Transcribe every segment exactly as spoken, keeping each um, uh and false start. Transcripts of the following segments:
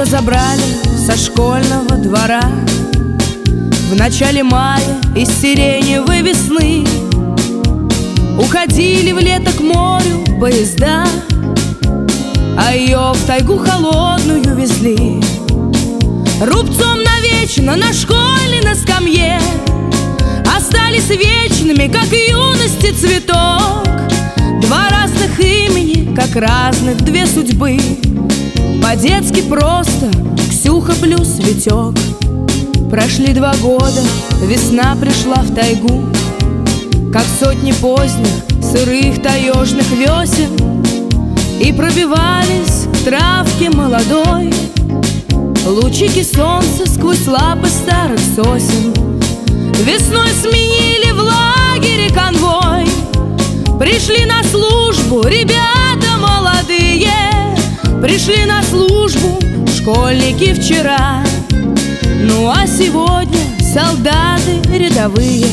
Ее забрали со школьного двора в начале мая из сиреневой весны. Уходили в лето к морю поезда, а ее в тайгу холодную везли. Рубцом навечно на школе на скамье остались вечными, как юности цветок. Два разных имени, как разных две судьбы. По-детски просто Ксюха плюс Витек. Прошли два года, весна пришла в тайгу, как сотни поздних сырых таежных весен, и пробивались к травке молодой лучики солнца сквозь лапы старых сосен. Весной сменили в лагере конвой, пришли на службу ребята молодые, пришли на службу школьники вчера, ну а сегодня солдаты рядовые.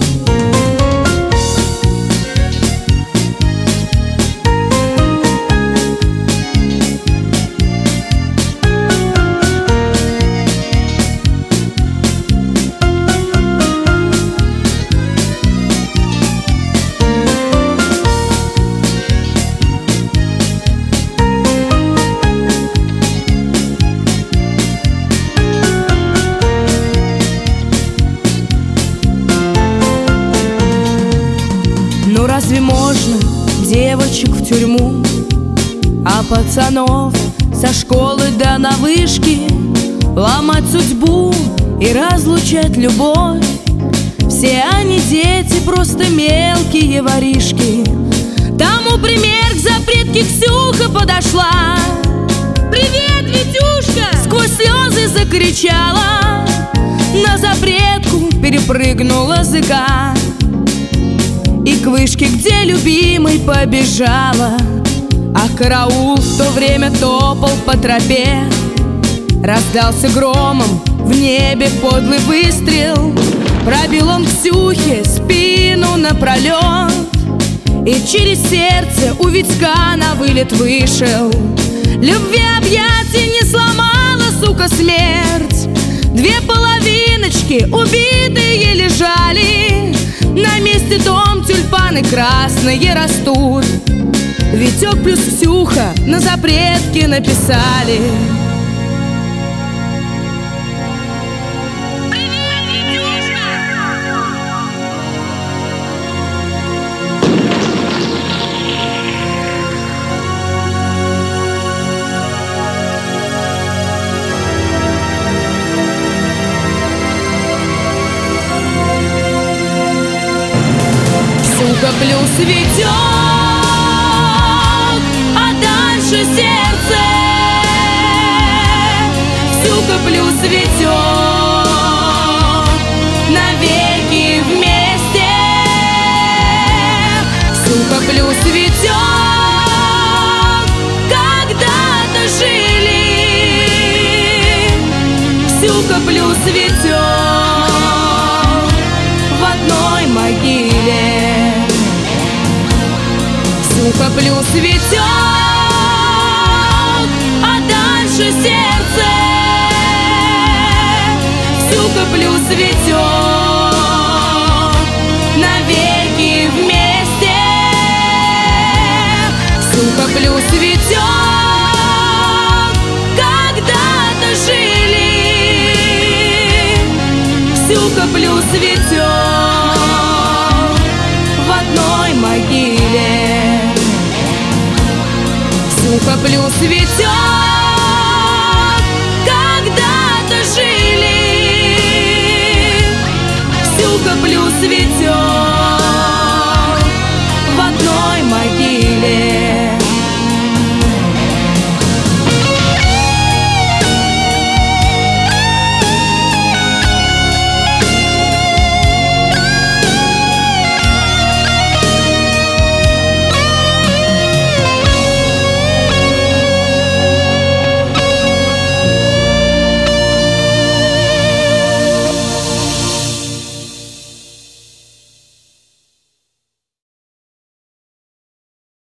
Ну разве можно девочек в тюрьму, а пацанов со школы до на вышки ломать судьбу и разлучать любовь? Все они дети, просто мелкие воришки. Тому пример к запретке Ксюха подошла. «Привет, Витюшка!» сквозь слезы закричала, на запретку перепрыгнула зыка и к вышке, где любимый, побежала. А караул в то время топал по тропе. Раздался громом в небе подлый выстрел. Пробил он Ксюхе спину напролет, и через сердце у Витька на вылет вышел. Любви объятий не сломала, сука, смерть. Две половиночки убитые лежали, на месте дом тюльпаны красные растут. Витек плюс Ксюха на запретке написали. Ксюха плюс Витек, а дальше сердце. Ксюха плюс Витек, навеки вместе. Ксюха плюс Витек, когда-то жили. Ксюха плюс Витек в одной могиле. Ксюха плюс Витек, а дальше сердце. Ксюха плюс Витек, навеки вместе. Ксюха плюс Витек, когда-то жили. Ксюха плюс Витек в одной могиле. Ксюха плюс Витек.